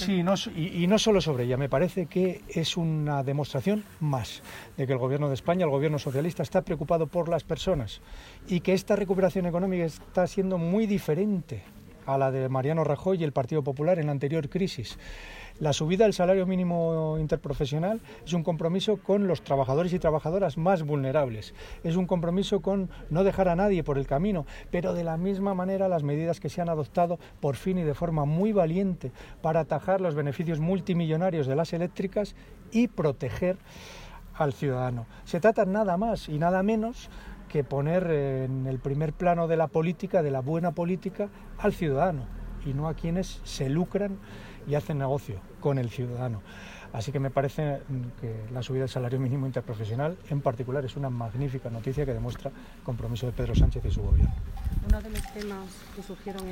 Sí, y no solo sobre ella, me parece que es una demostración más de que el Gobierno de España, el Gobierno socialista, está preocupado por las personas y que esta recuperación económica está siendo muy diferente a la de Mariano Rajoy y el Partido Popular en la anterior crisis. La subida del salario mínimo interprofesional es un compromiso con los trabajadores y trabajadoras más vulnerables. Es un compromiso con no dejar a nadie por el camino, pero de la misma manera las medidas que se han adoptado por fin y de forma muy valiente para atajar los beneficios multimillonarios de las eléctricas y proteger al ciudadano. Se trata nada más y nada menos que poner en el primer plano de la política, de la buena política, al ciudadano y no a quienes se lucran y hacen negocio con el ciudadano. Así que me parece que la subida del salario mínimo interprofesional en particular es una magnífica noticia que demuestra el compromiso de Pedro Sánchez y su gobierno. Uno de los temas que surgieron